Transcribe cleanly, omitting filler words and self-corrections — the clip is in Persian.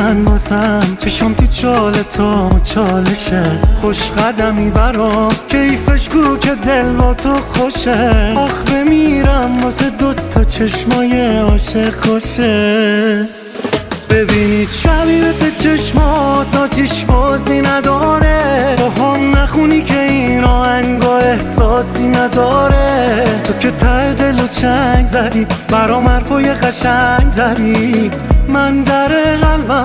من بازم چشم تو چال تو چالشه، خوش قدمی برام کیفش گو که دل با تو خوشه. آخ بمیرم واسه دوتا چشمای عاشق کشه. ببینید شبیه مثل چشمات آتیش بازی نداره، با هم نخونی که این آهنگا احساسی نداره. تو که ته دل و چنگ زدی برام حرفای قشنگ زدی، من در قلبم